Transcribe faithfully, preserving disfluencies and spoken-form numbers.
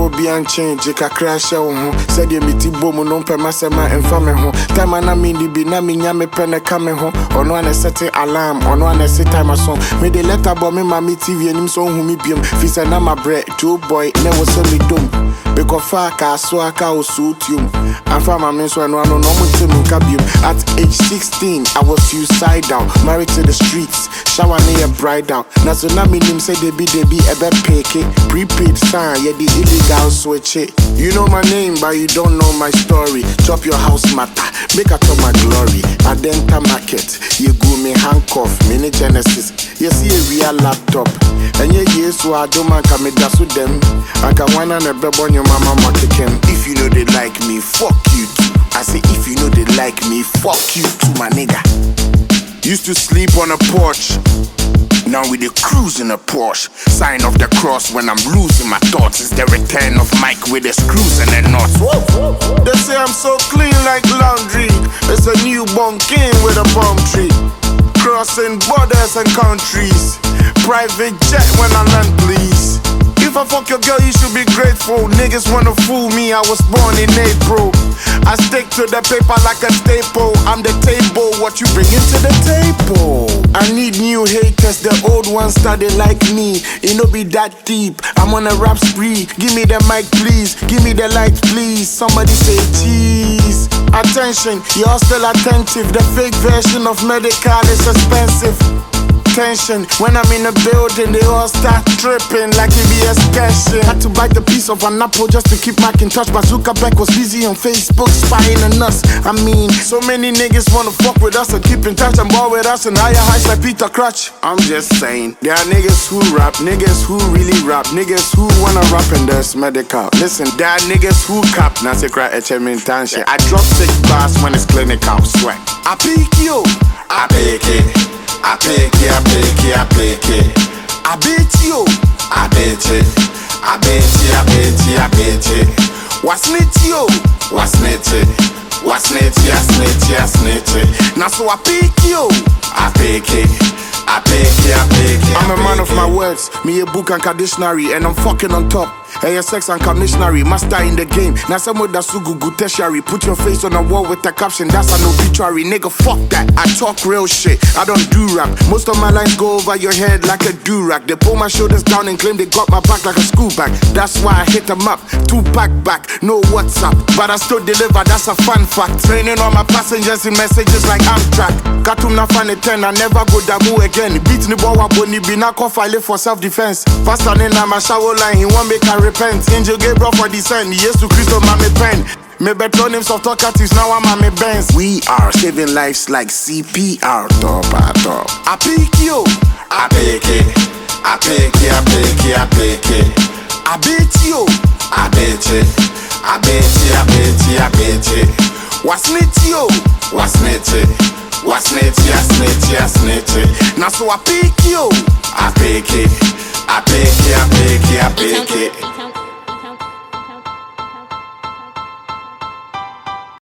no be unchanged. Jika crash ya uhu. Said ye miti bomu no pe masema enfame ho. Time na mi di bi na mi nyame pene kame ho. Ono ane sete alarm, ono ane se time song. Me de letter bo me mami T V enim so hu mi biom. Fisa na ma bre, Joe boy, ne wo se mi dum. Beko fa ka so aka o suitium. And for my men so no no no mutim kabium. At age sixteen, I was suicidal, married to the streets. Shower near bridal. Na so na me nim say they be they be ebe peke. Prepaid sign, yeah the illegal switch it. You know my name, but you don't know my story. Chop your house matter, make a top my glory. Adenta market, you go me handcuff, mini Genesis. You see a real laptop. And yeah, yes, so I don't man come da su them. I can one and a bebo on your mama makikem. If you know they like me, fuck you too. I say if you know they like me, fuck you too, my nigga. Used to sleep on a porch. Now we the cruise in a Porsche. Sign of the cross when I'm losing my thoughts. It's the return of Mike with the screws and the knots. They say I'm so clean like laundry. It's a newborn king with a palm tree. Crossing borders and countries. Private jet when I land, please. If I fuck your girl, you should be grateful. Niggas wanna fool me, I was born in April. I stick to the paper like a staple. I'm the table, what you bringing to the table? I need new haters, the old ones started like me. It no be that deep, I'm on a rap spree. Give me the mic please, give me the light please. Somebody say cheese. Attention, you're still attentive. The fake version of medical is expensive. When I'm in a building, they all start tripping like it be a sketching. Had to bite the piece of an apple just to keep back in touch. But Zuckerberg was busy on Facebook spying on us. I mean, so many niggas wanna fuck with us and keep in touch and ball with us and higher heights like Peter Crouch. I'm just saying, there are niggas who rap, niggas who really rap, niggas who wanna rap and there's medical. Listen, there are niggas who cap, now say cry H M in tension. I drop six bars when it's clinical, sweat. I pick you, I pick it. I pick it, I pick it, I pick it. I beat you, I beat it. I beat it, I beat it, I beat it. What's it you? What's it? What's it? I snitch, I snitch it. Now so I pick you, I pick it. I pick it, I pick it. I'm a man of my words, me a book and dictionary, and I'm fucking on top. Hey, sex and commissionary, master in the game. Now some of that sugugu tertiary. Put your face on a wall with a caption, that's an obituary. Nigga, fuck that. I talk real shit, I don't do rap. Most of my lines go over your head like a do-rag. They pull my shoulders down and claim they got my back like a school bag. That's why I hit them up, two pack back, no WhatsApp. But I still deliver, that's a fun fact. Training all my passengers in messages like Amtrak. Katum na fan ten, I never go damu again. Beat ni bowa boni bina ko file for self-defense. Pastor nena my shower line, he won't make a repent. Angel Gabriel for descent, yes to Christo mame pen. Me patronyms of talkatives, now I'm a me Benz. We are saving lives like C P R, top at top. I pick you, I pick it. I pick it, I pick it, I pick it. I beat you, I beat it. I beat it, I beat it, I beat it. What's it you? What's it? What's it? I snitch, I snitch it. Now so I pick you, I pick it. I pick it, I pick it, I pick it.